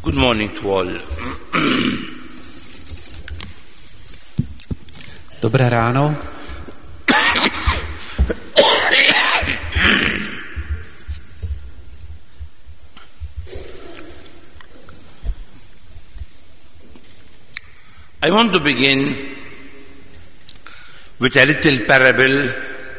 Good morning to all. Dobré ráno. I want to begin with a little parable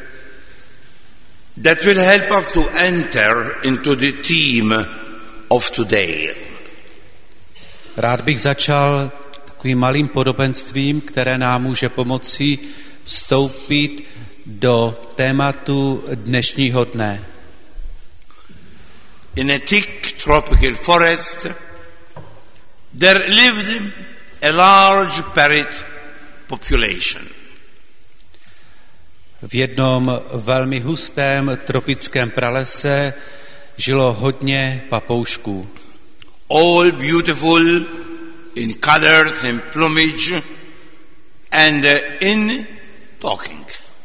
that will help us to enter into the theme of today. Rád bych začal takovým malým podobenstvím, které nám může pomoci vstoupit do tématu dnešního dne. In a thick tropical forest, there lived a large parrot population. V jednom velmi hustém tropickém pralese žilo hodně papoušků. All beautiful in colors and plumage and in talking.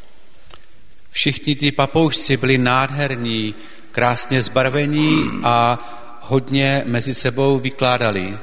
Všichni ty papoušci byli nádherní, krásně zbarvení a hodně mezi sebou vykládali.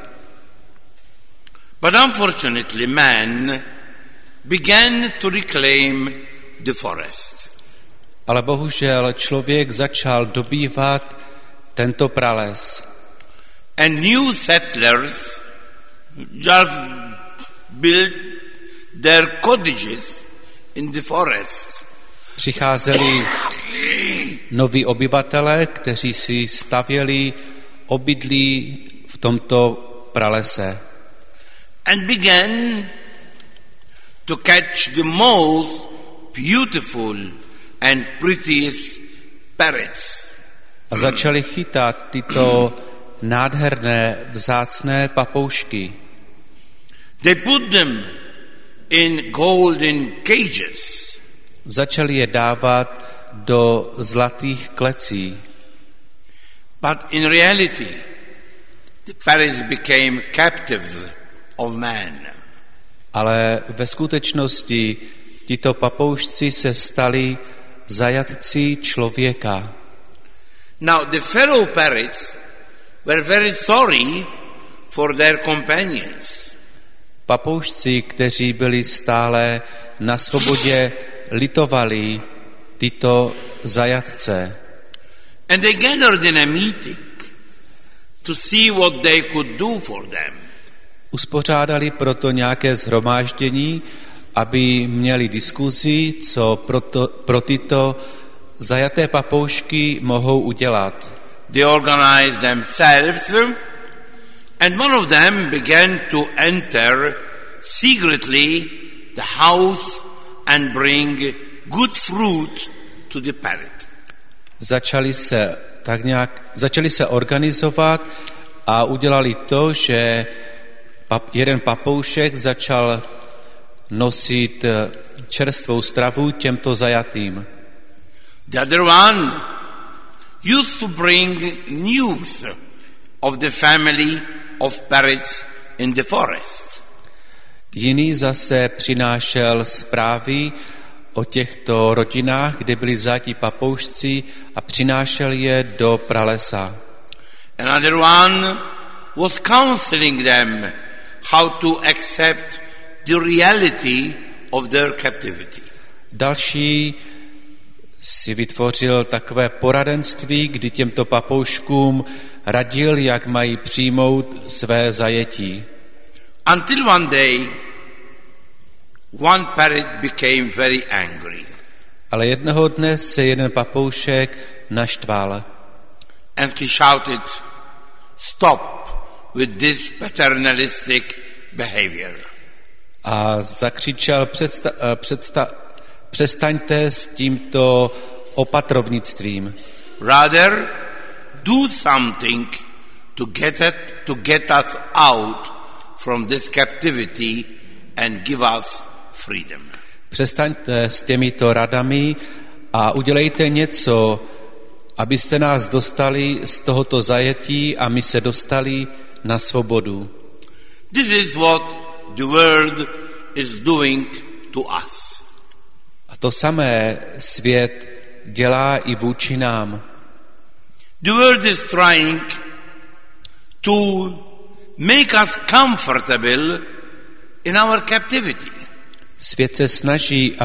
But unfortunately, man began to reclaim the forest. Ale bohužel člověk začal dobývat tento prales. And new settlers just built their cottages in the forest. Přicházeli noví obyvatelé, kteří si stavěli obydlí v tomto pralese. And began to catch the most beautiful and prettiest parrots. A začali chytat tyto nádherné, vzácné papoušky. They put them in golden cages. Začali je dávat do zlatých klecí. But in reality, the parrots became captives of man. Ale ve skutečnosti tito papoušci se stali zajatci člověka. Now the fellow parrots were very sorry for their companions. Papoušci, kteří byli stále na svobodě, litovali tyto zajatce. And they gathered in a meeting to see what they could do for them. Uspořádali proto nějaké shromáždění, aby měli diskuzi, co pro tyto zajaté papoušky mohou udělat. They organized themselves, and one of them began to enter secretly the house and bring good fruit to the parrot. Začali se organizovat a udělali to, že jeden papoušek začal nosit čerstvou stravu těmto zajatým. The other one used to bring news of the family of parrots in the forest. Jiný zase přinášel zprávy o těchto rodinách, kde byli zajatí papoušci, a přinášel je do pralesa. Another one was counseling them how to accept the reality of their captivity. Další si vytvořil takové poradenství, kdy těmto papouškům radil, jak mají přijmout své zajetí. Until one day, one parrot became very angry. Ale jednoho dne se jeden papoušek naštval. And he shouted, "Stop with this paternalistic behavior." A zakřičel, přestaňte s tímto opatrovnictvím. Rather, do something to get us out from this captivity and give us freedom. Přestaňte s těmito radami a udělejte něco, abyste nás dostali z tohoto zajetí a my se dostali na svobodu. This is what the world is doing to us. A to samé svět dělá i vůči nám. The world is trying to make us comfortable in our captivity. Svět se snaží,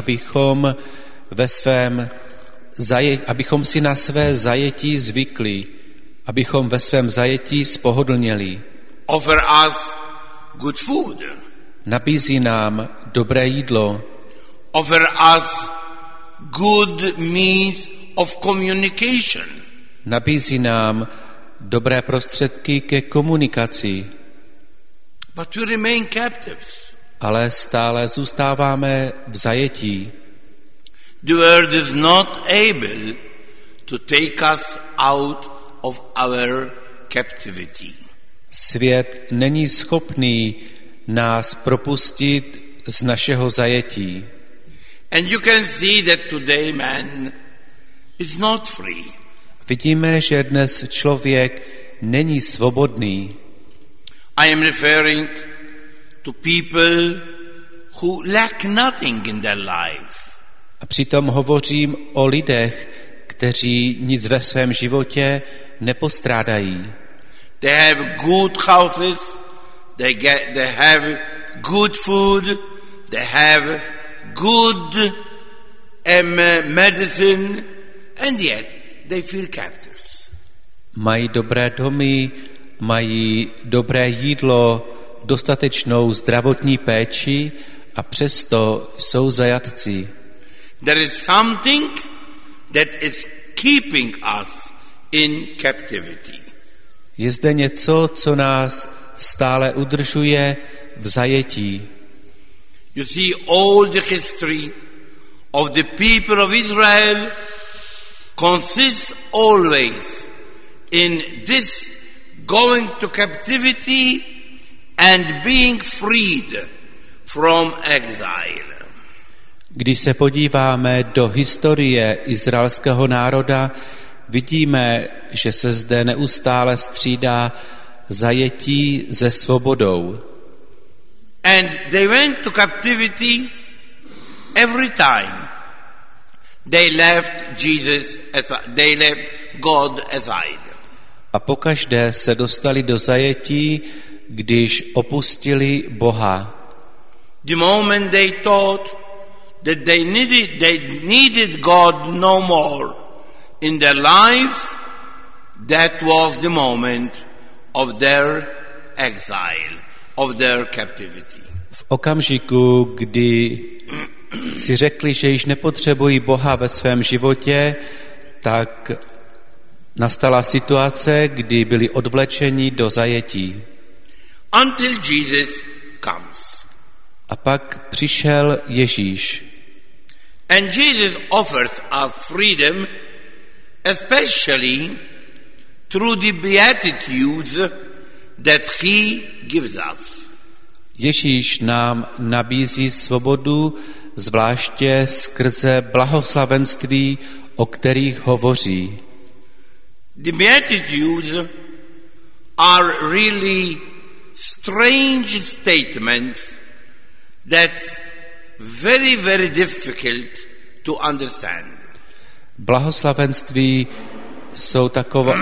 abychom si na své zajetí zvykli, abychom ve svém zajetí spohodlněli. Offer us good food. Nabízí nám dobré jídlo. Offer us good means of communication. Nabízí nám dobré prostředky ke komunikaci. But we remain captives. Ale stále zůstáváme v zajetí. The world is not able to take us out of our captivity. Svět není schopný nás propustit z našeho zajetí. And you can see that today man is not free. Vidíme, že dnes člověk není svobodný. I am referring to people who lack nothing in their life. A přitom hovořím o lidech, kteří nic ve svém životě nepostrádají. They have good houses, they have good food, they have good medicine, and yet they feel captives. Mají dobré domy, mají dobré jídlo, dostatečnou zdravotní péči a přesto jsou zajatci. There is something that is keeping us in captivity. Je zde něco, co nás stále udržuje v zajetí. You see, all the history of the people of Israel consists always in this going to captivity and being freed from exile. Když se podíváme do historie izraelského národa, vidíme, že se zde neustále střídá zajetí se svobodou. And they went to captivity every time they left they left God aside. A pokaždé se dostali do zajetí, když opustili Boha. The moment they thought that they needed God no more in their life, that was the moment of their exile, of their captivity. V okamžiku, kdy si řekli, že již nepotřebují Boha ve svém životě, tak nastala situace, kdy byli odvlečeni do zajetí. Until Jesus comes. A pak přišel Ježíš. And Jesus offers us freedom, especially through the beatitudes that he gives us. Ježíš nám nabízí svobodu, zvláště skrze blahoslavenství, o kterých hovoří. The beatitudes are really strange statements that very, very difficult to understand. Blahoslavenství jsou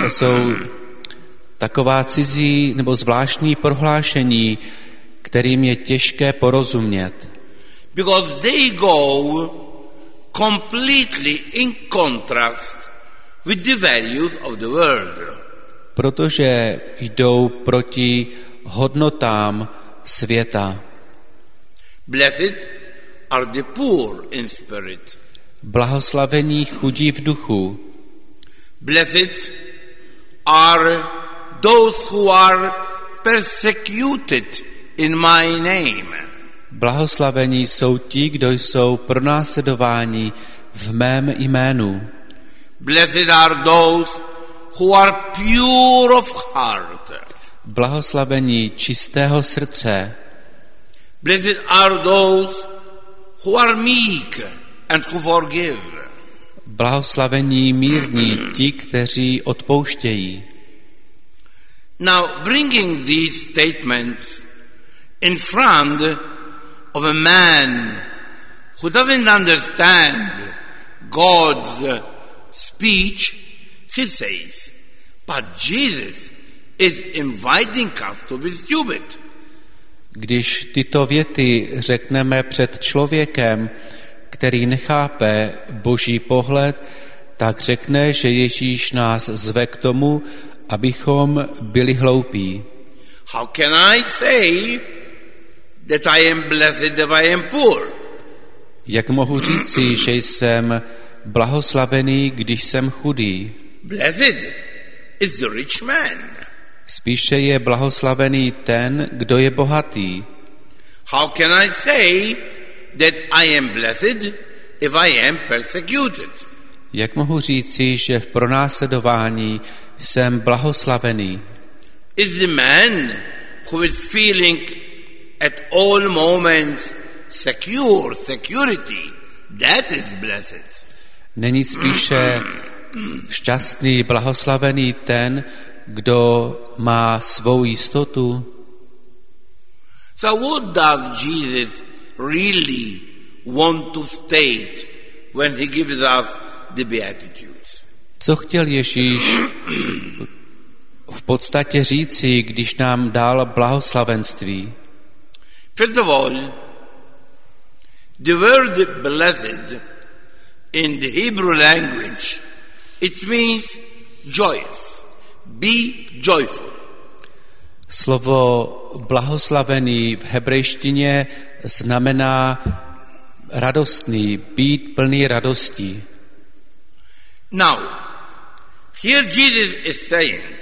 taková cizí nebo zvláštní prohlášení, kterým je těžké porozumět. Because they go completely in contrast with the values of the world. Protože jdou proti hodnotám světa. Blessed are the poor in spirit. Blahoslavení chudí v duchu. Blessed are those who are persecuted in my name. Blahoslavení jsou ti, kdo jsou pronásledováni v mém jménu. Blessed are those who are pure of heart. Blahoslavení čistého srdce. Blessed are those who are meek and who forgive. Blahoslavení mírní, ti, kteří odpouštějí. Now, bringing these statements in front of a man who doesn't understand God's speech, he says, but Jesus is inviting us to be stupid. Když tyto věty řekneme před člověkem, který nechápe Boží pohled, tak řekne, že Ježíš nás zve k tomu, abychom byli hloupí. How can I say that I am blessed if I am poor? Jak mohu říci, že jsem blahoslavený, když jsem chudý? Blessed is the rich man. Spíše je blahoslavený ten, kdo je bohatý. How can I say that I am blessed if I am persecuted? Jak mohu říci, že v pronásledování jsem blahoslavený? Is the man who is feeling at all moments security, that is blessed. Není spíše šťastný, blahoslavený ten, kdo má svou jistotu? So what does Jesus really want to state when he gives us the Beatitudes? Co chtěl Ježíš v podstatě říci, když nám dal blahoslavenství? First of all, the word blessed in the Hebrew language, it means joyous. Be joyful. Slovo blahoslavený v hebrejštině znamená radostný, být plný radostí. Now, here Jesus is saying,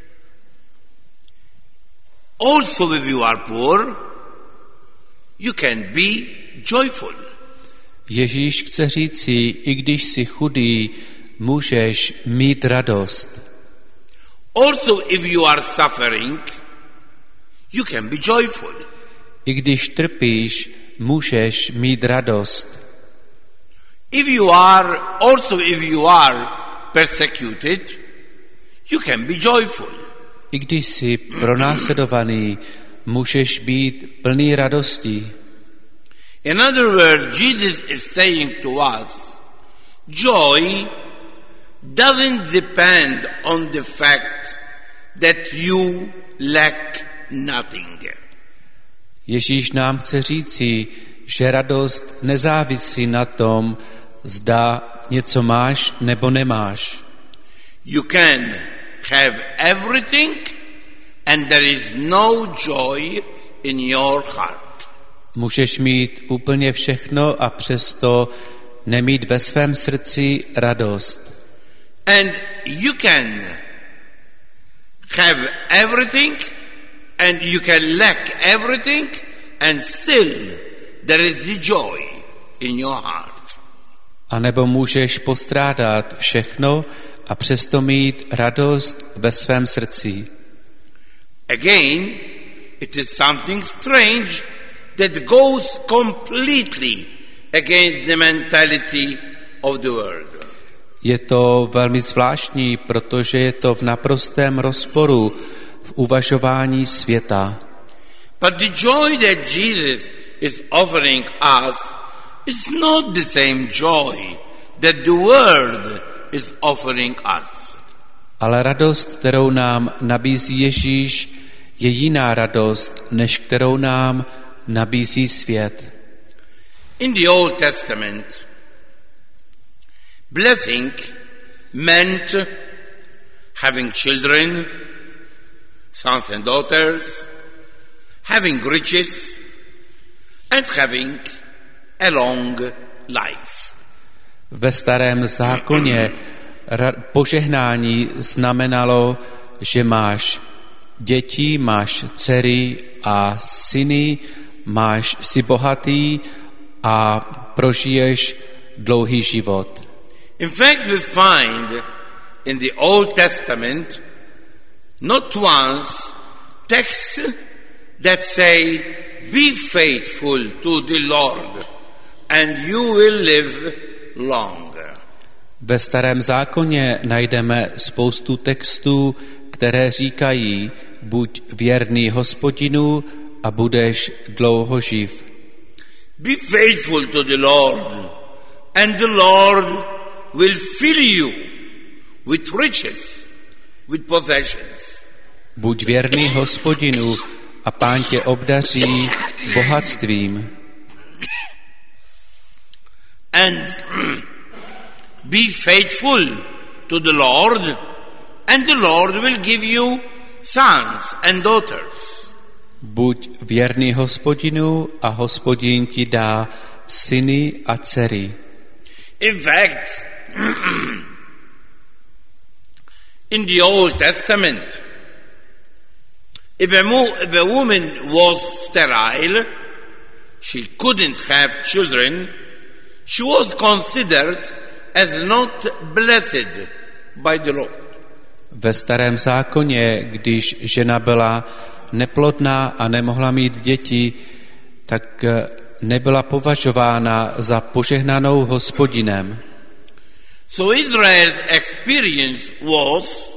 also if you are poor, you can be joyful. Ježíš chce říci, i když jsi chudý, můžeš mít radost. Also if you are suffering, you can be joyful. I když trpíš, můžeš mít radost. If you are persecuted, you can be joyful. I když jsi pronásledovaný, můžeš být plný radostí. In other words, Jesus is saying to us, joy doesn't depend on the fact that you lack nothing. Ježíš nám chce říci, že radost nezávisí na tom, zda něco máš nebo nemáš. You can have everything and there is no joy in your heart. Můžeš mít úplně všechno a přesto nemít ve svém srdci radost. And you can have everything and you can lack everything and still there is the joy in your heart. A nebo můžeš postrádat všechno a přesto mít radost ve svém srdci. Again, it is something strange that goes completely against the mentality of the world. Je to velmi zvláštní, protože je to v naprostém rozporu v uvažování světa. But the joy that Jesus is offering us is not the same joy that the world is offering us. Ale radost, kterou nám nabízí Ježíš, je jiná radost, než kterou nám nabízí svět. In the Old Testament, blessing meant having children, sons and daughters, having riches, and having a long life. Ve Starém zákoně požehnání znamenalo, že máš děti, máš dcery a syny, jsi bohatý a prožiješ dlouhý život. In fact, we find in the Old Testament not once texts that say, be faithful to the Lord and you will live longer. Ve Starém zákoně najdeme spoustu textů, které říkají, buď věrný Hospodinu a budeš dlouho živ. Be faithful to the Lord and the Lord will fill you with riches, with possessions. Buď věrný Hospodinu a Pán tě obdaří bohatstvím. And be faithful to the Lord, and the Lord will give you sons and daughters. Buď věrný Hospodinu a Hospodin ti dá syny a dcery. In fact, in the Old Testament, if a woman was sterile, she couldn't have children, she was considered as not blessed by the Lord. Ve Starém zákoně, když žena byla neplodná a nemohla mít děti, tak nebyla považována za požehnanou Hospodinem. So Israel's experience was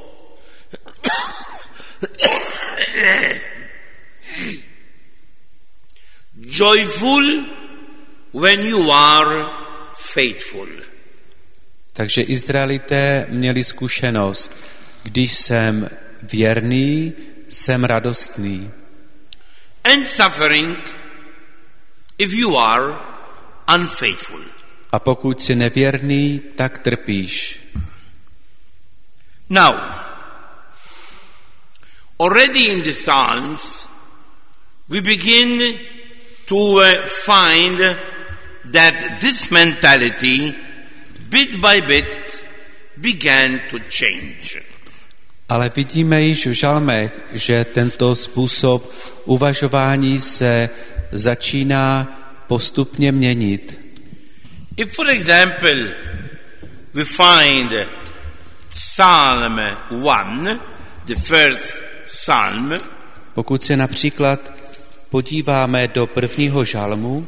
joyful when you are faithful. Takže Izraelité měli zkušenost, když jsem věrný, jsem radostný. And suffering if you are unfaithful. A pokud jsi nevěrný, tak trpíš. Now, already in the Psalms, we begin to find that this mentality, bit by bit, began to change. Ale vidíme již v žalmech, že tento způsob uvažování se začíná postupně měnit. If, for example, we find Psalm 1, the first psalm, pokud se například podíváme do prvního žalmu,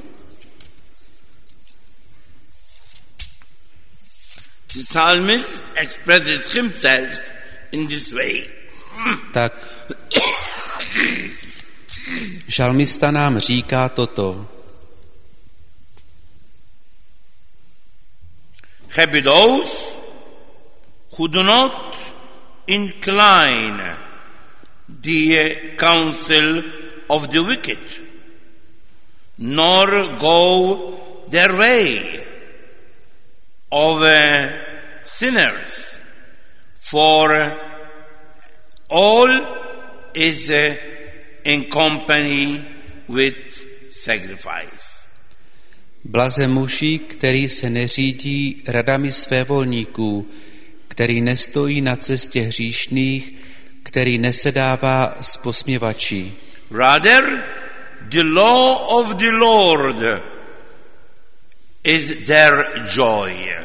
the psalmist expresses himself in this way. tak žalmista nám říká toto. Happy those who do not incline the counsel of the wicked, nor go their way of sinners, for all is in company with sacrifice. Blaze muži, který se neřídí radami svévolníků, který nestojí na cestě hříšných, který nesedává s posměvači. Rather, the law of the Lord is their joy.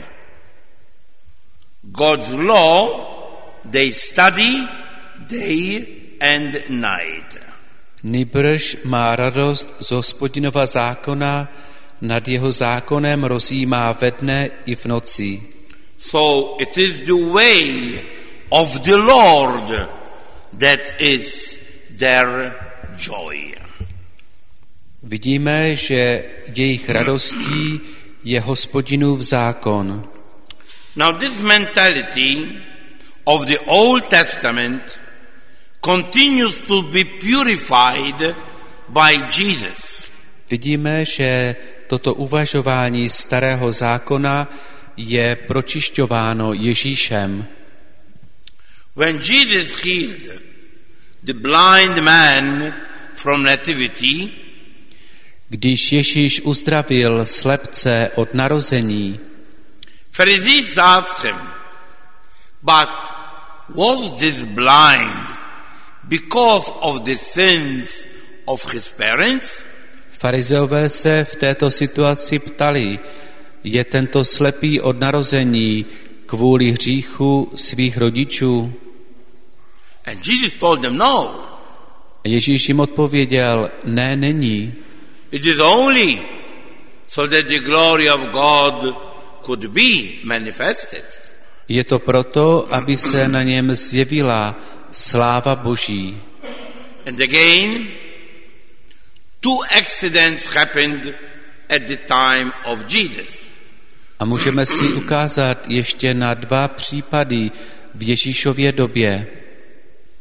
God's law they study day and night. Nýbrž má radost z Hospodinova zákona, nad jeho zákonem rozjímá ve dne i v noci. So it is the way of the Lord that is their joy. Vidíme, že jejich radostí je Hospodinův zákon. Now this mentality of the Old Testament continues to be purified by Jesus. Vidíme, že toto uvažování starého zákona je pročišťováno Ježíšem. When Jesus healed the blind man from nativity, když Ježíš uzdravil slepce od narození, Pharisees asked him, but was this blind because of the sins of his parents? Farizeové se v této situaci ptali, je tento slepý od narození kvůli hříchu svých rodičů? And Jesus told them, no. Ježíš jim odpověděl, ne, není. It is only so that the glory of God could be manifested. Je to proto, aby se na něm zjevila sláva Boží. And again, two accidents happened at the time of Jesus. A můžeme si ukázat ještě na dva případy v Ježíšově době.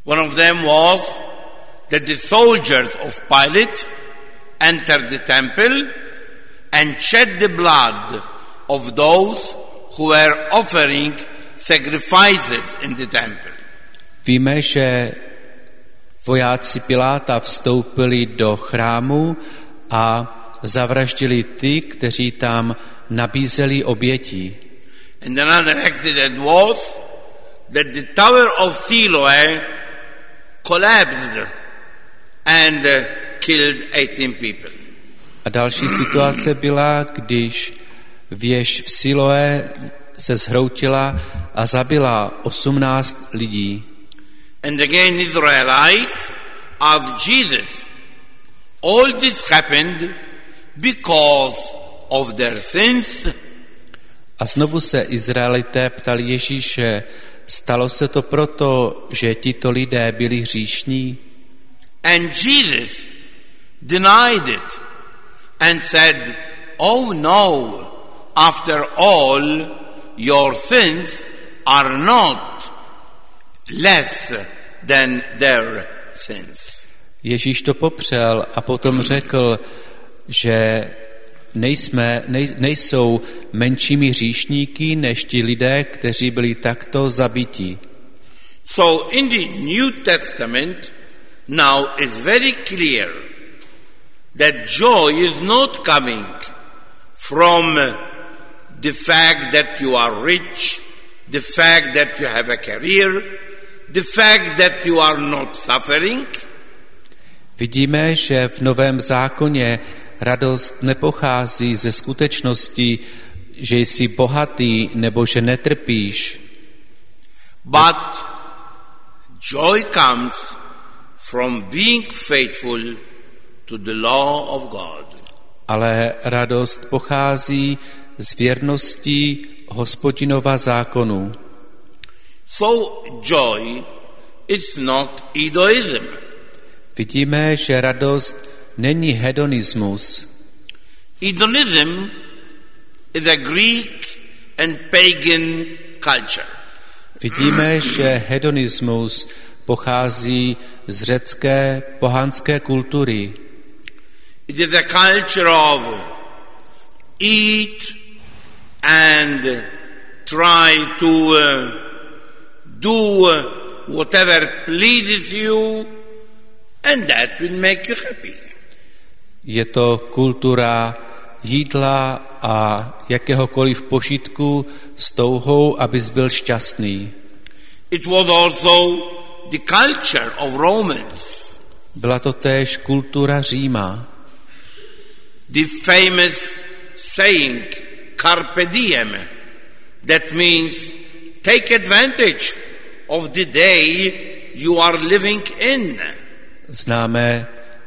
One of them was that the soldiers of Pilate entered the temple and shed the blood of those who were offering sacrifices in the temple. Víme, že vojáci Piláta vstoupili do chrámu a zavraždili ty, kteří tam nabízeli oběti. And another accident was that the Tower of Siloé collapsed and killed 18 people. A další situace byla, když věž v Siloé se zhroutila a zabila 18 lidí. And again Israelites asked Jesus, all this happened because of their sins. A znovu se Izraelité ptali Ježíše, stalo se to proto, že tito lidé byli hříšní? And Jesus denied it and said, oh no, after all, your sins are not less than their sins. Ježíš to popřel a potom řekl, že nejsou menšími hříšníky než ti lidé, kteří byli takto zabiti. So in the New Testament now is very clear that joy is not coming from the fact that you are rich, the fact that you have a career, the fact that you are not suffering. Vidíme, že v Novém zákoně radost nepochází ze skutečnosti, že jsi bohatý nebo že netrpíš. But joy comes from being faithful to the law of God. Ale radost pochází z věrnosti Hospodinova zákonu. So joy is not egoism. Vidíme, že radost není hedonismus. Hedonism is a Greek and pagan culture. Vidíme, že hedonismus pochází z řecké pohanské kultury. It is a culture of eat and try to do whatever pleases you, and that will make you happy. Je to kultura jídla a jakéhokoliv požitku s touhou, abys byl šťastný. It was also the culture of Romans. Byla to též kultura Říma. The famous saying, carpe diem, that means take advantage of the day you are living in. Známe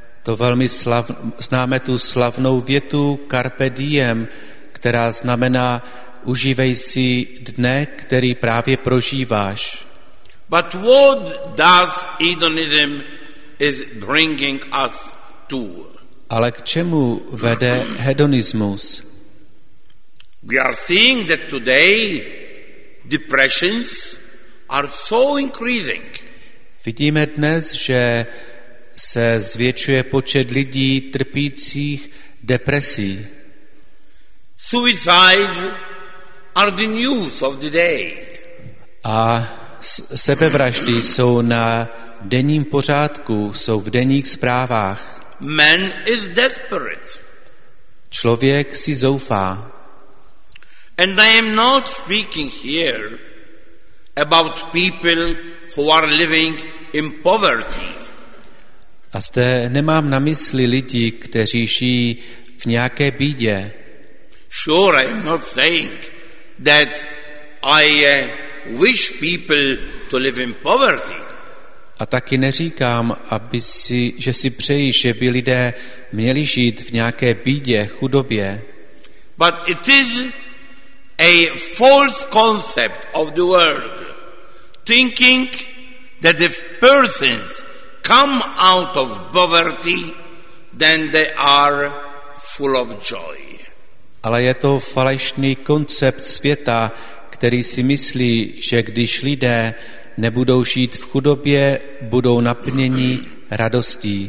tu slavnou větu carpe diem, která znamená užívej si dne, který právě prožíváš. But what does hedonism is bringing us to? Ale k čemu vede hedonismus? We are seeing that today depressions are so increasing. Vidíme dnes, že se zvětšuje počet lidí trpících depresí. Suicides are the news of the day. A sebevraždy jsou na denním pořádku, jsou v denních zprávách. Man is desperate. Člověk si zoufá. And I am not speaking here about people who are living in poverty. A zde nemám na mysli lidi, kteří žijí v nějaké bídě. Sure, I am not saying that I wish people to live in poverty. A taky neříkám, že si přeji, že by lidé měli žít v nějaké bídě, chudobě. But it is a false concept of the world, thinking that if persons come out of poverty, then they are full of joy. Ale je to falešný koncept světa, který si myslí, že když lidé nebudou žít v chudobě, budou naplněni radostí.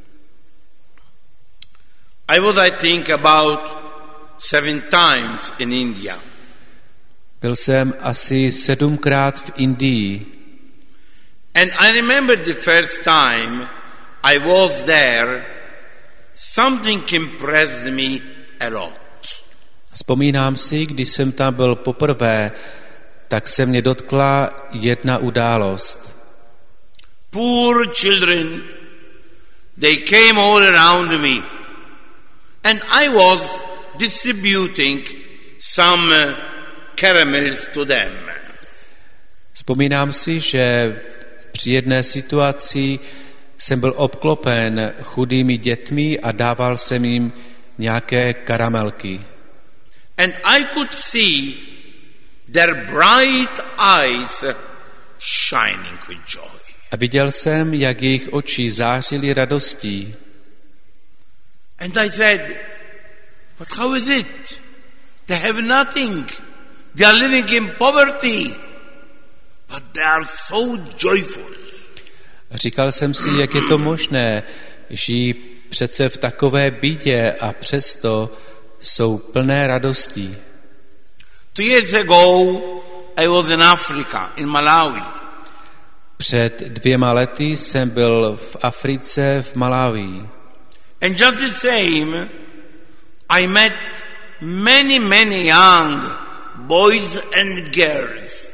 I was, I think, about 7 times in India. Byl jsem asi 7krát v Indii. And I remember the first time I was there, something impressed me a lot. Vzpomínám si, když jsem tam byl poprvé, tak se mě dotkla jedna událost. Poor children, they came all around me. And I was distributing some caramels to them. Vzpomínám si, že při jedné situaci jsem byl obklopen chudými dětmi a dával jsem jim nějaké karamelky. And I could see their bright eyes shining with joy. A viděl jsem, jak jejich oči zářily radostí. And I said, but how is it? They have nothing. They are living in poverty. But they are so joyful. Říkal jsem si, jak je to možné, žijí přece v takové bídě a přesto jsou plné radostí. 2 years ago, I was in Africa, in Malawi. Před 2 lety jsem byl v Africe, v Malawi. And just the same, I met many young boys and girls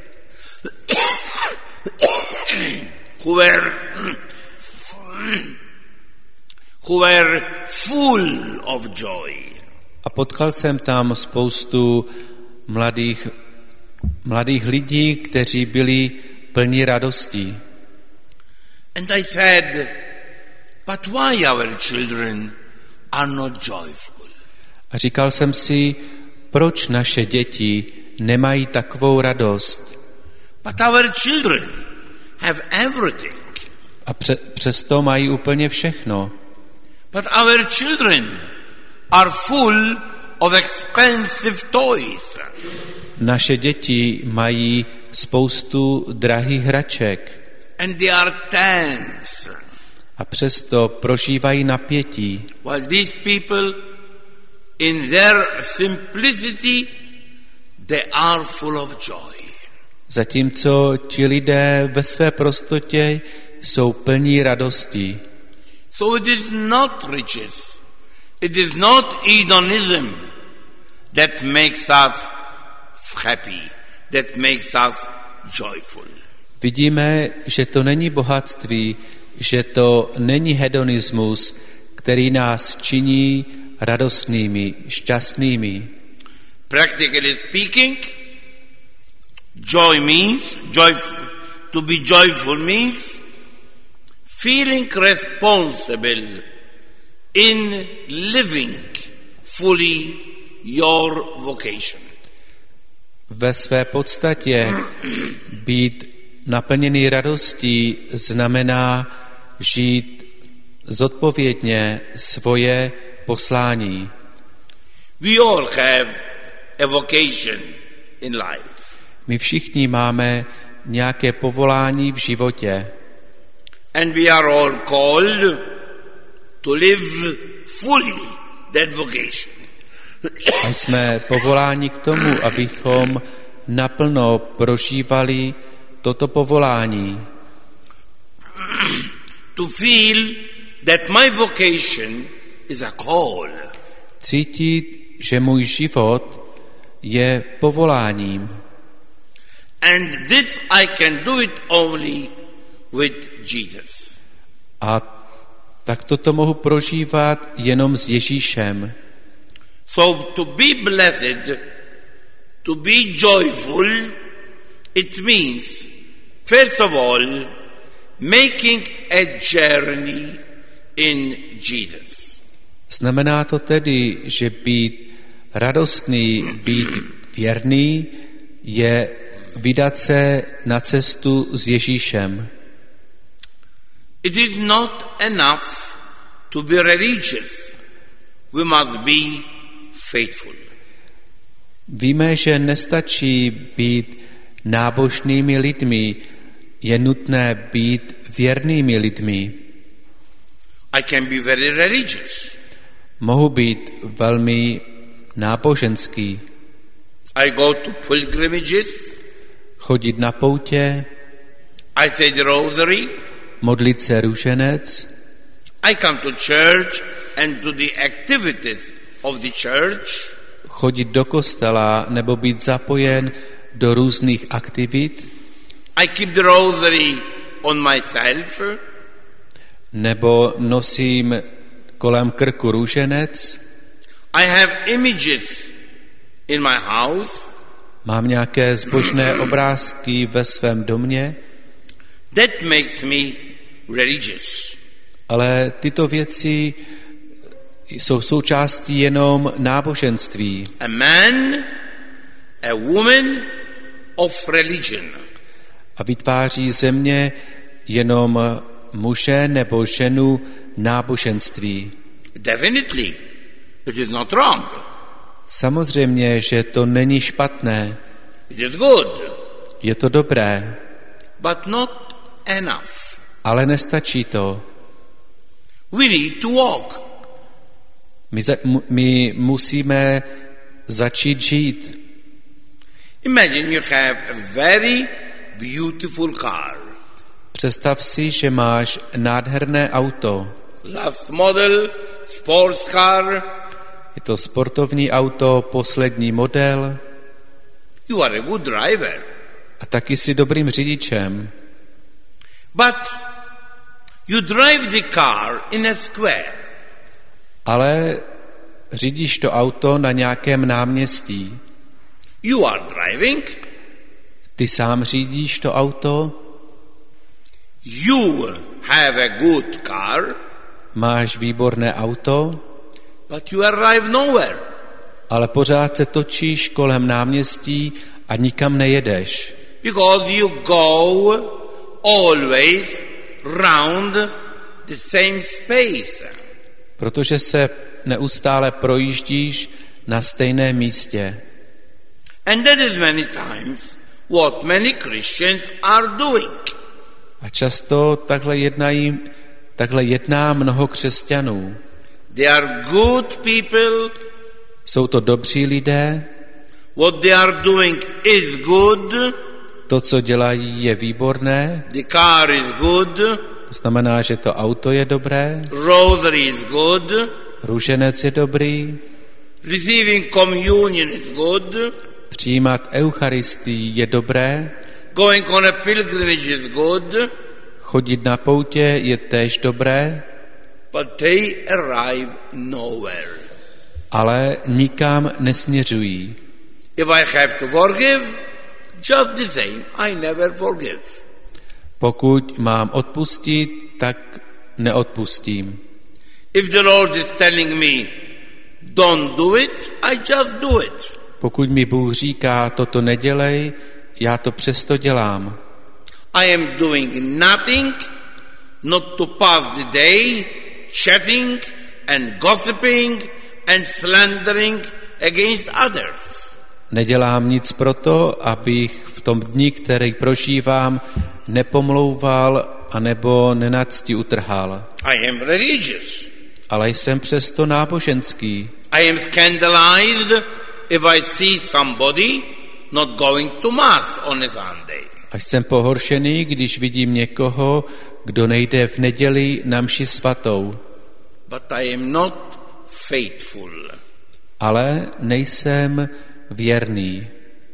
who were full of joy. A potkal jsem tam spoustu mladých lidí, kteří byli plní radostí. And I said, but why our children are not joyful? A říkal jsem si, proč naše děti nemají takovou radost? But our children have everything. A přesto mají úplně všechno. But our children are full of expensive toys. Naše děti mají spoustu drahých hraček. And they are tense. A přesto prožívají napětí. While these people, in their simplicity, they are full of joy. Zatímco ti lidé ve své prostotě jsou plní radostí. So it is not riches, it is not hedonism that makes us happy, that makes us joyful. Vidíme, že to není bohatství, že to není hedonismus, který nás činí radostnými, šťastnými. Practically speaking, to be joyful means feeling responsible in living fully your vocation. Ve své podstatě být naplněný radostí znamená žít zodpovědně svoje poslání. We all have a vocation in life. My všichni máme nějaké povolání v životě. And we are all called to live fully that vocation. A jsme povoláni k tomu, abychom naplno prožívali toto povolání. To feel that my vocation is a call. Cítit, že můj život je povoláním. And this I can do it only with Jesus. A tak toto mohu prožívat jenom s Ježíšem. So to be blessed, to be joyful, it means, first of all, making a journey in Jesus. Znamená to tedy, že být radostný, být věrný, je vydat se na cestu s Ježíšem. It is not enough to be religious. We must be faithful. Víme, že nestačí být nábožnými lidmi, je nutné být věrnými lidmi. I can be very religious. Mohu být velmi náboženský. I go to pilgrimages. Chodit na poutě, I say the rosary. modlit se růženec, I come to church and to the activities of the church. chodit do kostela nebo být zapojen do různých aktivit, I keep the rosary on myself. nebo nosím kolem krku růženec, I have images in my house. mám nějaké zbožné obrázky ve svém domě, That makes me religious. ale tyto věci jsou součástí jenom náboženství. A man, a woman of religion. A vytváří ze mě jenom muže nebo ženu náboženství. Definitely, it is not wrong. Samozřejmě, že to není špatné, It is good, je to dobré, but not enough. ale nestačí to. We need to walk. My musíme začít žít. Imagine you have a very beautiful car. Představ si, že máš nádherné auto. Last model, sports car. Je to sportovní auto, poslední model You are a good driver. a taky jsi dobrým řidičem. But you drive the car in a square. Ale řídíš to auto na nějakém náměstí. You are driving. Ty sám řídíš to auto, You have a good car, máš výborné auto, but you arrive nowhere. ale pořád se točíš kolem náměstí a nikam nejedeš. Because you go always round the same space. Protože se neustále projíždíš na stejném místě. And that is many times what many Christians are doing. A často takhle jedná mnoho křesťanů. They are good people. Jsou to dobří lidé, What they are doing is good. to, co dělají, je výborné, The car is good. to znamená, že to auto je dobré, Rosary is good. růženec je dobrý, Receiving communion is good. přijímat eucharistii je dobré, Going on a pilgrimage is good. chodit na poutě je též dobré, But they arrive nowhere. ale nikam nesměřují. If I have to forgive, just the same, I never forgive. Pokud mám odpustit, tak neodpustím. If the Lord is telling me, don't do it, I just do it. Pokud mi Bůh říká, toto nedělej, já to přesto dělám. I am doing nothing not to pass the day chatting and gossiping and slandering against others. Nedělám nic proto, abych v tom dni, který prožívám, nepomlouval anebo nenacti utrhal. I am religious. Ale jsem přesto náboženský. I am scandalized if I see somebody not going to mass on a Sunday. A jsem pohoršený, když vidím někoho, kdo nejde v neděli na mši svatou. But I am not faithful. Ale nejsem věrný.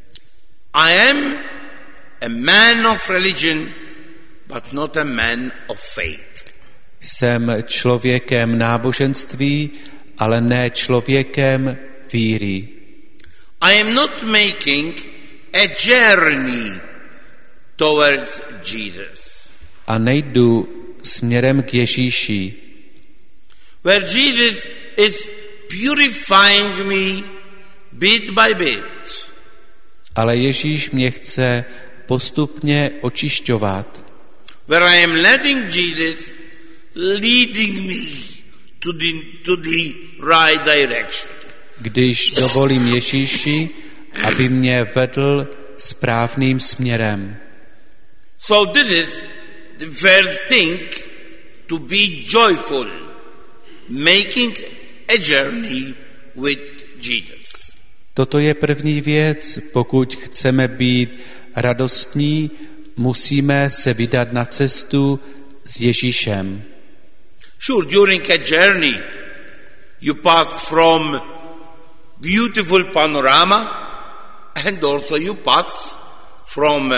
I am a man of religion, but not a man of faith. Jsem člověkem náboženství, ale ne člověkem víry. I am not making a journey towards Jesus, A nejdu směrem k Ježíši, where Jesus is purifying me bit by bit. ale Ježíš mě chce postupně očišťovat. Where I am letting Jesus leading me to the right direction. Když dovolím Ježíši, aby mě vedl správným směrem. So this is the first thing, to be joyful, making a journey with Jesus. Toto je první věc. Pokud chceme být radostní, musíme se vydat na cestu s Ježíšem. Sure, during a journey, you pass from beautiful panorama and also you pass from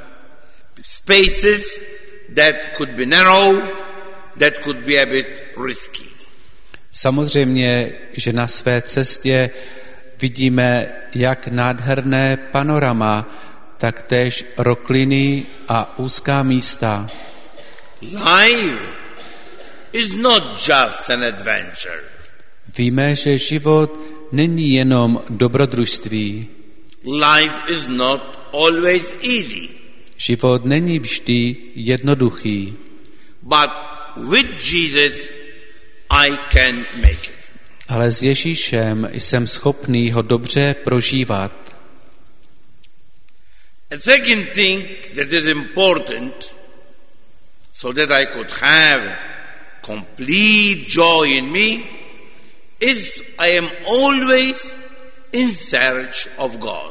spaces that could be narrow, that could be a bit risky. Samozřejmě, že na své cestě vidíme jak nádherné panorama, tak též rokliny a úzká místa. Life is not just an adventure. Víme, že život není jenom dobrodružství. Life is not always easy. Život není vždy jednoduchý. But with Jesus I can make it. Ale s Ježíšem jsem schopný ho dobře prožívat. A second thing that is important, so that I could have complete joy in me, is I am always in search of God.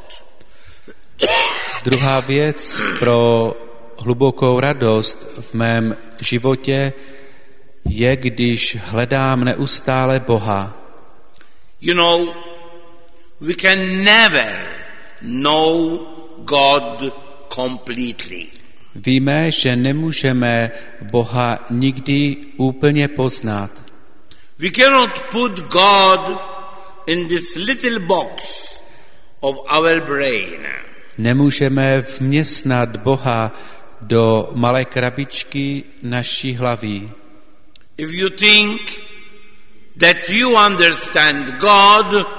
Druhá věc pro hlubokou radost v mém životě je, když hledám neustále Boha. You know, we can never know God completely. Víme, že nemůžeme Boha nikdy úplně poznat. We cannot put God in this little box of our brain. Nemůžeme vměstnat Boha do malé krabičky naší hlavy. If you think that you understand God,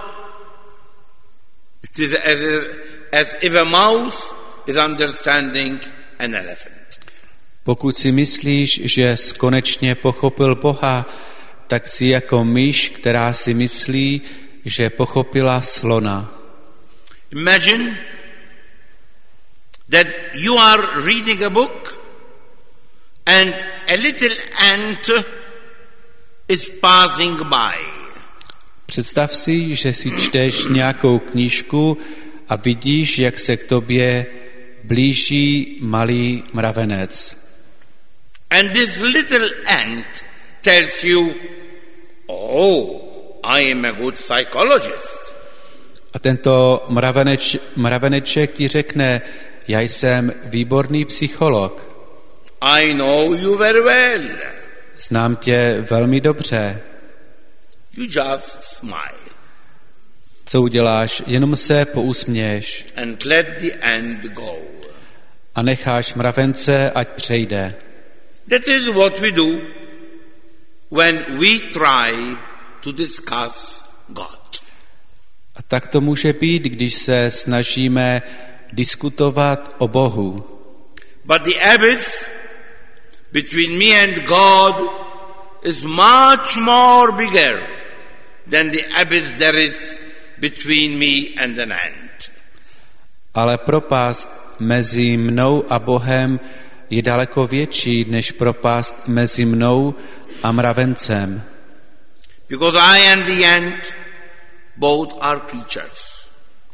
it is as if a mouse is understanding an elephant. Pokud si myslíš, že jsi konečně pochopil Boha, tak si jako myš, která si myslí, že pochopila slona. Imagine that you are reading a book and a little ant is passing by. Představ si, že si čteš nějakou knížku a vidíš, jak se k tobě blíží malý mravenec. And this little ant tells you, oh, I am a good psychologist. A tento mraveneček ti řekne, já jsem výborný psycholog. I know you very well. Znám tě velmi dobře. You just smile Co uděláš? Jenom se pousměješ and let the ant go. a necháš mravence, ať přejde. That is what we do when we try to discuss God. A tak to může být, když se snažíme diskutovat o Bohu. But the abyss between me and God is much more bigger than the abyss there is between me and an ant. Ale propast mezi mnou a Bohem je daleko větší než propast mezi mnou a mravencem. Because I and the ant both are creatures.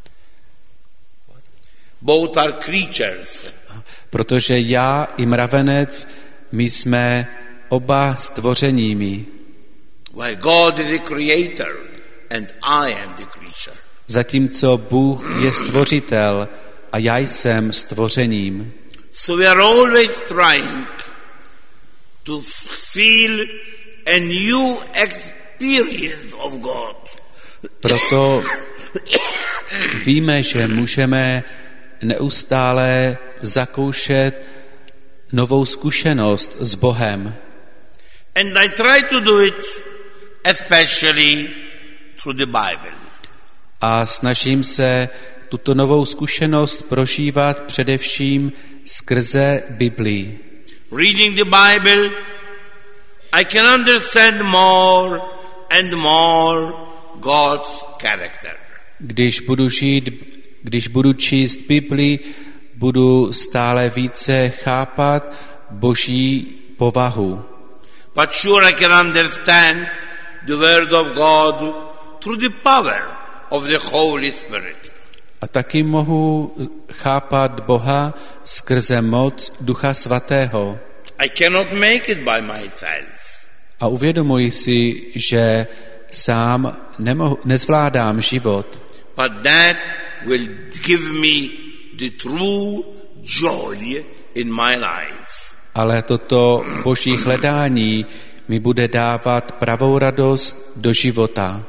Both are creatures. Protože já i mravenec, my jsme oba stvořeními. While God is the creator and I am the creature. Zatímco Bůh je stvořitel a já jsem stvořením. So we are always trying to feel a new experience of God. Proto víme, že můžeme neustále zakoušet novou zkušenost s Bohem. And I try to do it especially through the Bible. A snažím se tuto novou zkušenost prožívat především skrze Biblii. Reading the Bible, I can understand more and more God's character. Když budu číst Biblii, budu stále více chápat Boží povahu. But sure I can understand the word of God through the power of the Holy Spirit. A taky mohu chápat Boha skrze moc Ducha Svatého. I cannot make it by myself. A uvědomuji si, že sám nezvládám život. But that will give me the true joy in my life. Ale toto Boží hledání mi bude dávat pravou radost do života.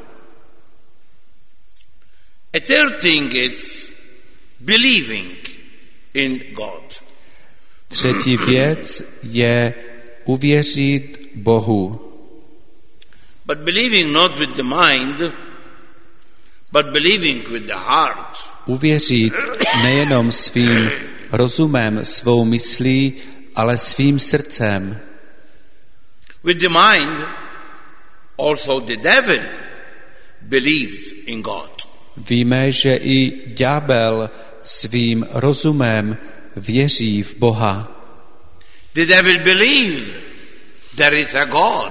A third thing is believing in God. Třetí věc je uvěřit Bohu. But believing not with the mind, but believing with the heart. Uvěřit nejenom svým rozumem, svou myslí, ale svým srdcem. With the mind, also the devil believes in God. Víme, že i ďábel svým rozumem věří v Boha. The devil believes there is a God.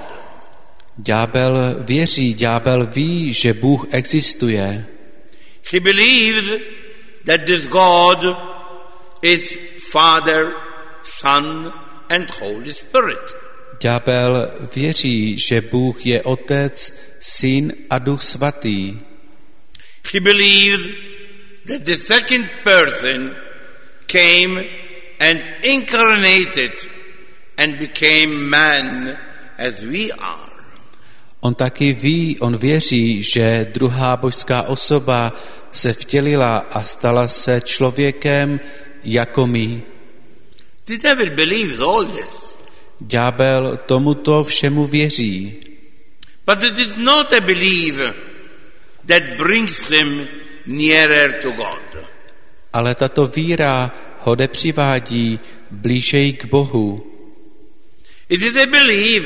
Ďábel věří, ďábel ví, že Bůh existuje. He believes that this God is Father, Son and Holy Spirit. Ďábel věří, že Bůh je Otec, Syn a Duch Svatý. He believes that the second person came and incarnated and became man as we are. On taky ví, on věří, že druhá božská osoba se vtělila a stala se člověkem jako my. The devil believes all this. Ďábel tomuto všemu věří. But it is not a belief that brings him nearer to God. Ale tato víra ho nepřivádí blíže k Bohu. It is a belief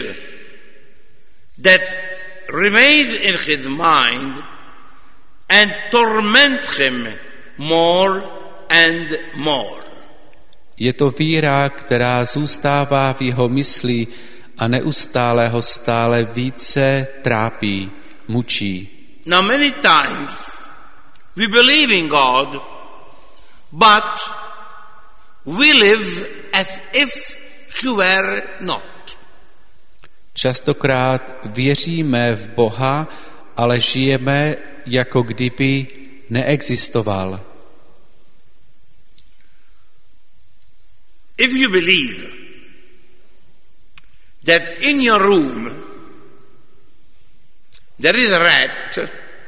that remains in his mind and torments him more and more. Je to víra, která zůstává v jeho mysli a neustále ho stále více trápí, mučí. Now many times we believe in God, but we live as if he were not. Častokrát věříme v Boha, ale žijeme, jako kdyby neexistoval. If you believe that in your room there is a rat,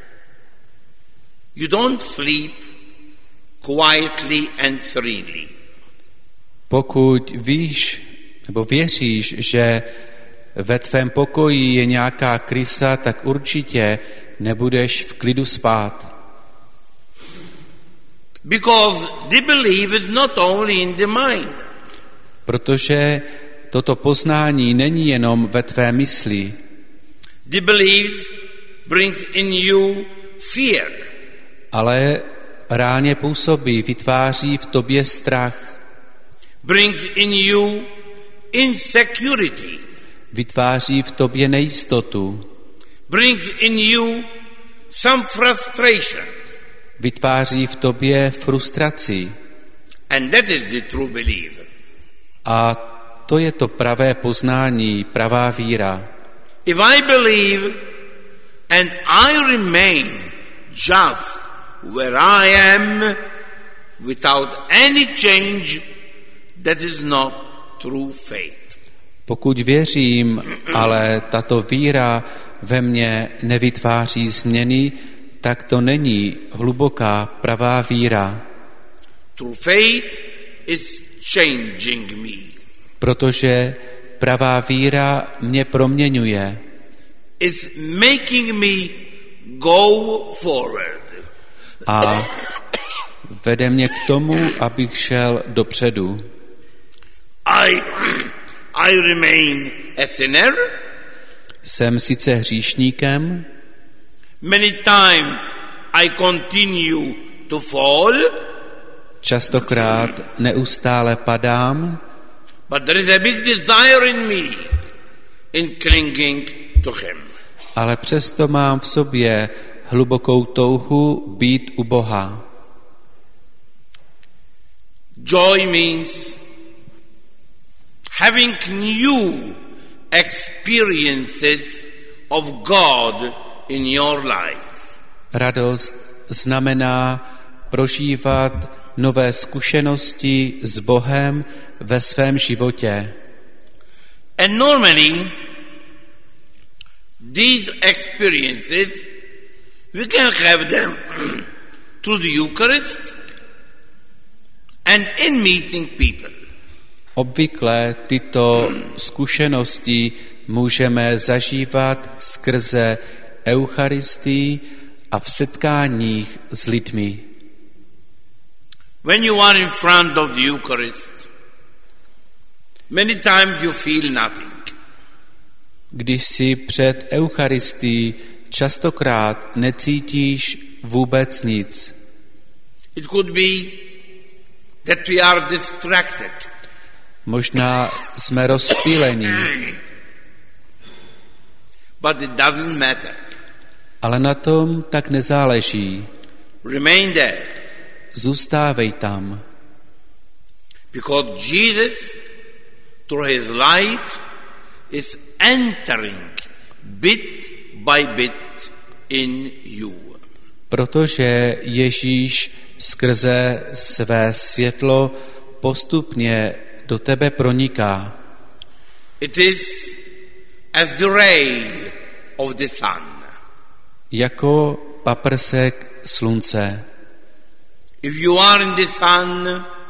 you don't sleep quietly and serenely. Pokud víš nebo věříš, že ve tvém pokoji je nějaká krysa, tak určitě nebudeš v klidu spát. Because the belief is not only in the mind. Protože toto poznání není jenom ve tvé mysli. The belief brings in you fear. Ale reálně působí, vytváří v tobě strach. Brings in you insecurity. Vytváří v tobě nejistotu. Brings in you some frustration. Vytváří v tobě frustraci. And that is the true belief. A to je to pravé poznání, pravá víra. If I believe and I remain just where I am without any change, that is not true faith. Pokud věřím, ale tato víra ve mně nevytváří změny, tak to není hluboká pravá víra. True faith is changing me. Protože pravá víra mě proměňuje. Is making me go forward. A vede mě k tomu, abych šel dopředu. I remain a sinner. Jsem sice hříšníkem, Many times I continue to fall. Častokrát neustále padám, but there is a big desire in me in clinging to Him. ale přesto mám v sobě hlubokou touhu být u Boha. Joy means having new experiences of God in your life. Radost znamená prožívat nové zkušenosti s Bohem ve svém životě. And normally, these experiences, we can have them through the Eucharist and in meeting people. Obvykle tyto zkušenosti můžeme zažívat skrze Eucharistii a v setkáních s lidmi. When you are in front of the Eucharist, many times you feel nothing. Když jsi před Eucharistií, častokrát necítíš vůbec nic. It could be that we are distracted. Možná jsme rozptýlení, But it doesn't matter. ale na tom tak nezáleží. Remain there. Zůstávej tam, Because Jesus, through His light, is entering bit by bit in you. protože Ježíš skrze své světlo postupně do tebe proniká. It is as the ray of the sun. Jako paprsek slunce. If you are in the sun,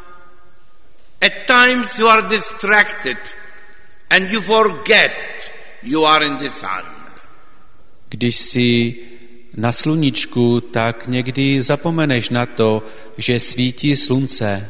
at times you are distracted and you forget you are in the sun. Když jsi na sluníčku, tak někdy zapomeneš na to, že svítí slunce.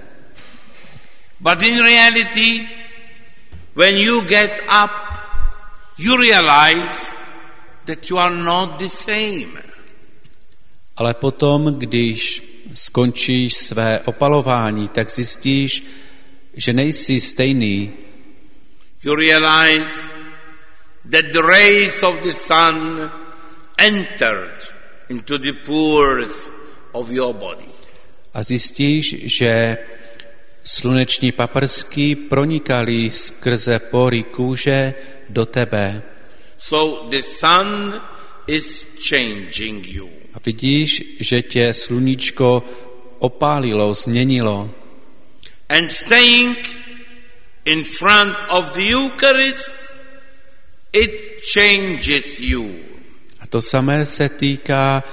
But in reality, when you get up, you realize that you are not the same. Ale potom, když skončíš své opalování, tak zjistíš, že nejsi stejný. You realize that the rays of the sun entered into the pores of your body. A zjistíš, že sluneční paprsky pronikaly skrze pory kůže do tebe. So the sun is changing you. A vidíš, že tě sluníčko opálilo, změnilo. And staying in front of the Eucharist, it changes you. A to samé se týká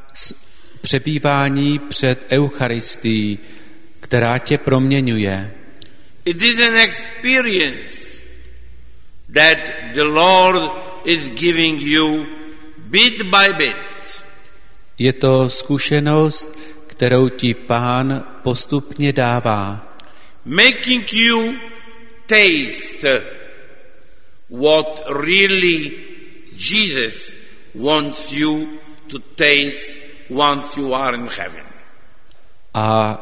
přebývání před Eucharistií, která tě proměňuje. It is an experience that the Lord is giving you bit by bit. Je to zkušenost, kterou ti Pán postupně dává. Making you taste what really Jesus wants you to taste once you are in heaven. A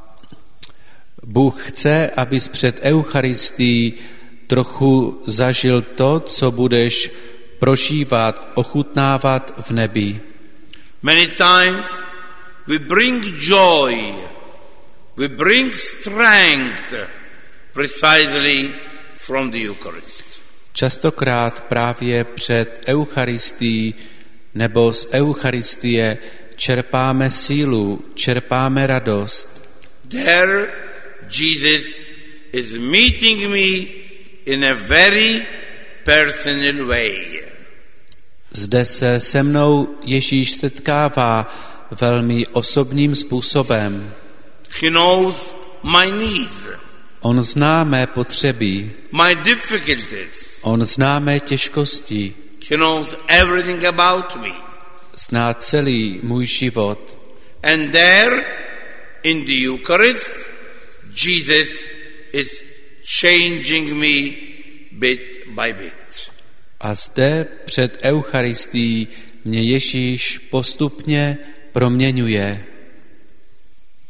Bůh chce, abys před Eucharistií trochu zažil to, co budeš prožívat, ochutnávat v nebi. Many times we bring joy, we bring strength precisely from the Eucharist. Častokrát právě před Eucharistií nebo z Eucharistie čerpáme sílu, čerpáme radost. There Jesus is meeting me in a very personal way. Zde se se mnou Ježíš setkává velmi osobním způsobem. He knows my needs, On zná mé potřeby, my difficulties. on zná mé těžkosti, He knows everything about me. zná celý můj život. And there, in the Eucharist, Jesus is changing me bit by bit. A zde před Eucharistií mě Ježíš postupně proměňuje.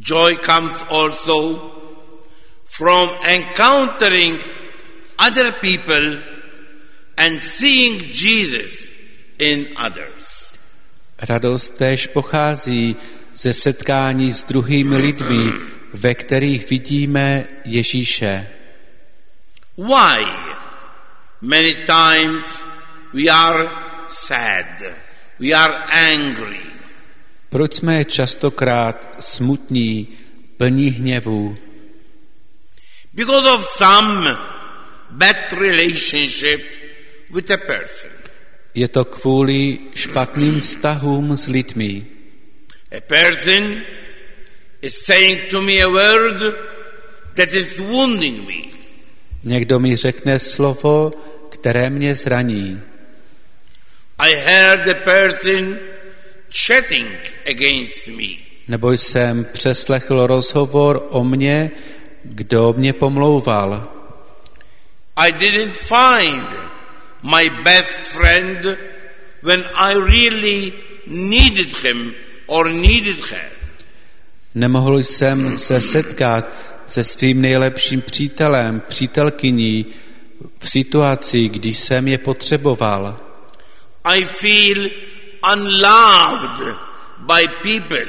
Joy comes also from encountering other people and seeing Jesus in others. Radost též pochází ze setkání s druhými lidmi, ve kterých vidíme Ježíše. Why? Many times we are sad, we are angry. Proč jsme častokrát smutní, plní hněvu? Because of some bad relationship with a person. Je to kvůli špatným vztahům s lidmi. A person is saying to me a word that is wounding me. Někdo mi řekne slovo, které mě zraní. I heard the person chatting against me. Nebo jsem přeslechl rozhovor o mně, kdo mě pomlouval. I didn't find my best friend when I really needed him or needed her. Nemohl jsem se setkat se svým nejlepším přítelem, přítelkyní v situaci, když jsem je potřeboval. I feel unloved by people.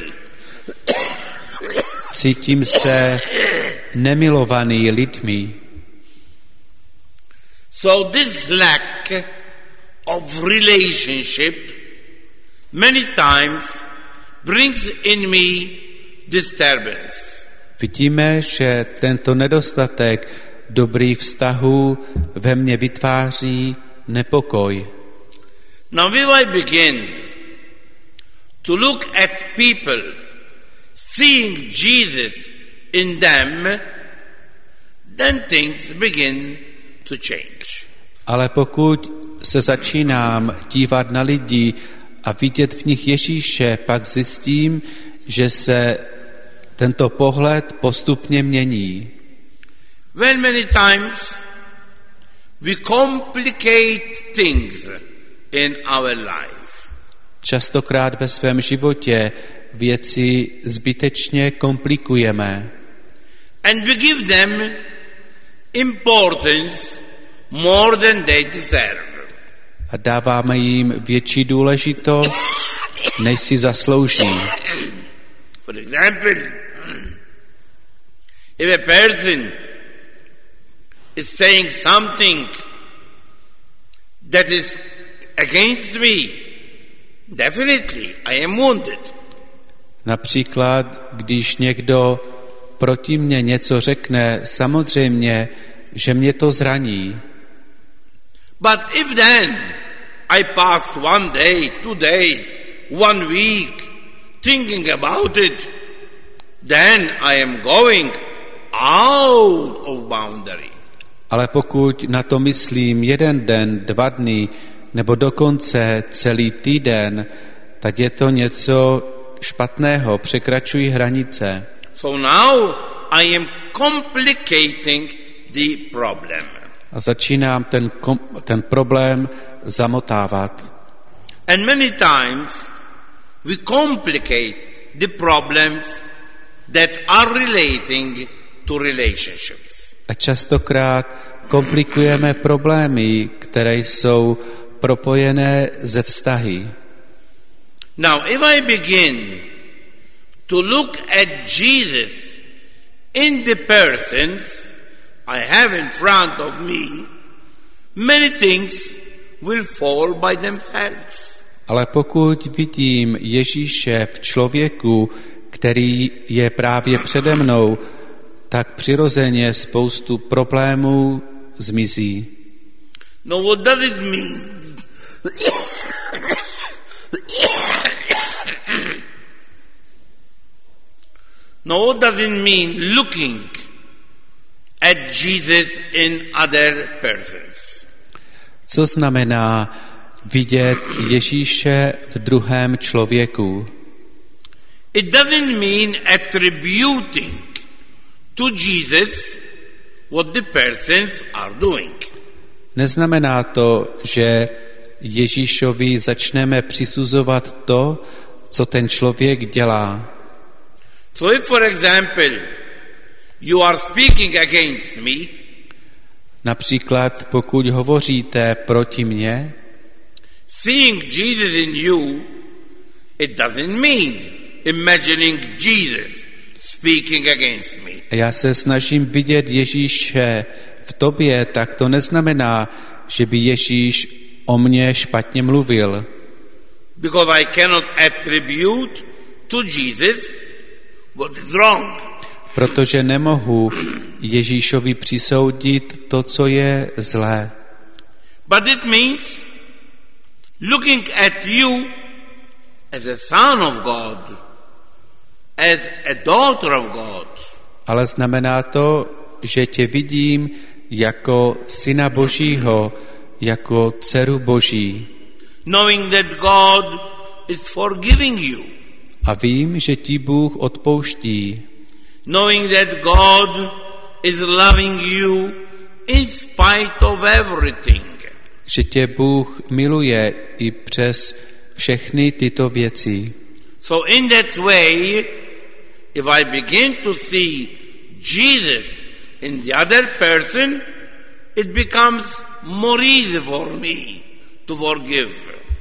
Cítím se nemilovaný lidmi. So this lack of relationship many times brings in me disturbance. Vidíme, že tento nedostatek dobrých vztahů ve mně vytváří nepokoj. Now if I begin to look at people, seeing Jesus in them, then things begin to change. Ale pokud se začínám dívat na lidi a vidět v nich Ježíše, pak zjistím, že se tento pohled postupně mění. Well, many times we complicate things in our life. Častokrát ve svém životě věci zbytečně komplikujeme. And we give them importance more than they deserve. A dáváme jim větší důležitost, než si zaslouží. For example, if a person is saying something that is against me, definitely I am wounded. Například, když někdo proti mně něco řekne, samozřejmě, že mě to zraní. But if then I pass 1 day, 2 days, 1 week thinking about it, then I am going out of boundary. Ale pokud na to myslím 1 den, 2 dny, nebo dokonce celý týden, tak je to něco špatného, překračují hranice. So now I am complicating the problem. A začínám ten problém zamotávat. And many times we complicate the problems that are relating to relationships. A častokrát komplikujeme problémy, které jsou propojené ze vztahy. Now, if I begin to look at Jesus in the persons I have in front of me, many things will fall by themselves. Ale pokud vidím Ježíše v člověku, který je právě přede mnou, tak přirozeně spoustu problémů zmizí. Now, what does it mean? Now, what does it mean looking at Jesus in other persons? Co znamená vidět Ježíše v druhém člověku? It doesn't mean attributing to Jesus what the persons are doing. Neznamená to, že Ježíšovi začneme přisuzovat to, co ten člověk dělá. So if, for example, you are speaking against me, například pokud hovoříte proti mně, seeing Jesus in you, it doesn't mean imagining Jesus speaking against me. já se snažím vidět Ježíše v tobě, tak to neznamená, že by Ježíš o mně špatně mluvil. Because I cannot attribute to Jesus what is wrong. Protože nemohu Ježíšovi přisoudit to, co je zlé. But it means looking at you as a son of God, as a daughter of God. Ale znamená to, že tě vidím jako syna Božího, jako dceru Boží. Knowing that God is forgiving you. A vím, že ti Bůh odpouští. Knowing that God is loving you in spite of everything. Že tě Bůh miluje i přes všechny tyto věci. So in that way, if I begin to see Jesus in the other person, it becomes more easy for me to forgive.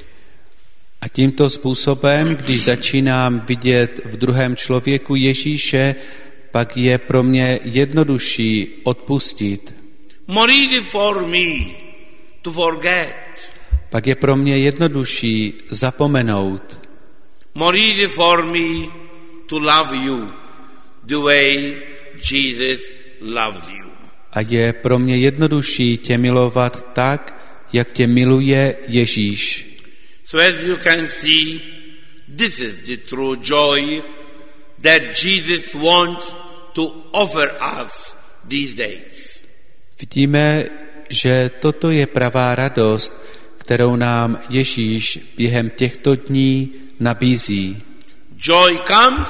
A tímto způsobem, když začínám vidět v druhém člověku Ježíše, pak je pro mě jednodušší odpustit. More easy for me to forget. Pak je pro mě jednodušší zapomenout. More easy for me to love you the way Jesus loves you. A je pro mě jednodušší tě milovat tak, jak tě miluje Ježíš. So as you can see, this is the true joy that Jesus wants to offer us these days. Vidíme, že toto je pravá radost, kterou nám Ježíš během těchto dní nabízí. Joy comes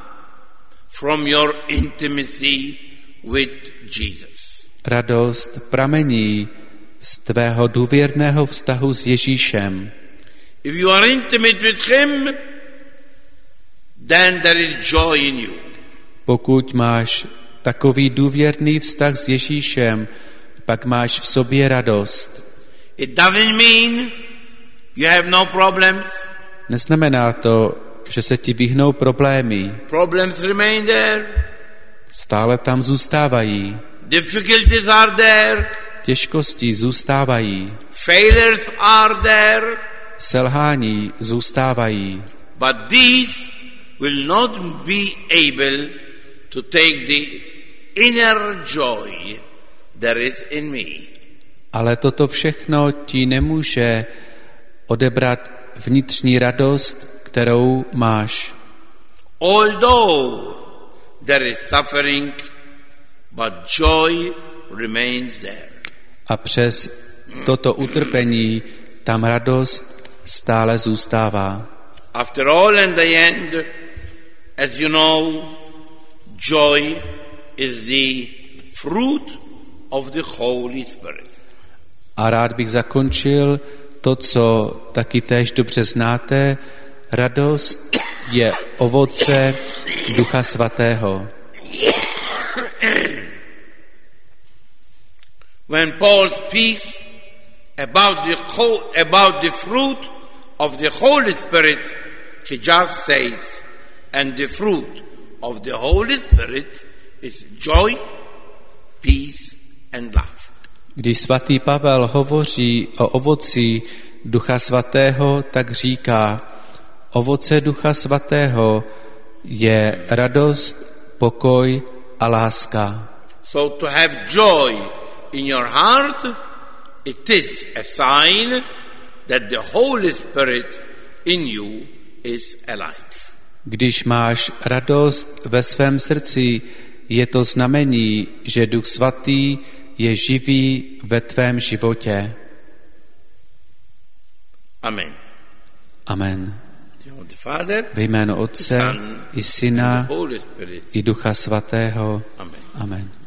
from your intimacy with Jesus. Radost pramení z tvého důvěrného vztahu s Ježíšem. If you are intimate with him, then there is joy in you. Pokud máš takový důvěrný vztah s Ježíšem, pak máš v sobě radost. It doesn't mean you have no problems. Neznamená to, že se ti vyhnou problémy. Problems remain there. Stále tam zůstávají. Difficulties are there. Těžkosti zůstávají. Failures are there. Selhání zůstávají. But these will not be able to take the inner joy there is in me. Ale toto všechno ti nemůže odebrat vnitřní radost, kterou máš. Although there is suffering, but joy remains there. A přes toto utrpení tam radost stále zůstává. After all, in the end, as you know, joy is the fruit of the Holy Spirit. A rád bych zakončil to, co taky též dobře znáte. Radost je ovoce Ducha Svatého. When Paul speaks about the fruit of the Holy Spirit, he just says, and the fruit of the Holy Spirit is joy, peace and love. Když svatý Pavel hovoří o ovoci Ducha Svatého, tak říká, ovoce Ducha Svatého je radost, pokoj a láska. So to have joy in your heart, it is a sign that the Holy Spirit in you is alive. Když máš radost ve svém srdci, je to znamení, že Duch Svatý je živý ve tvém životě. Amen. Amen. Father, Ve jménu Otce i Syna i Ducha Svatého. Amen. Amen.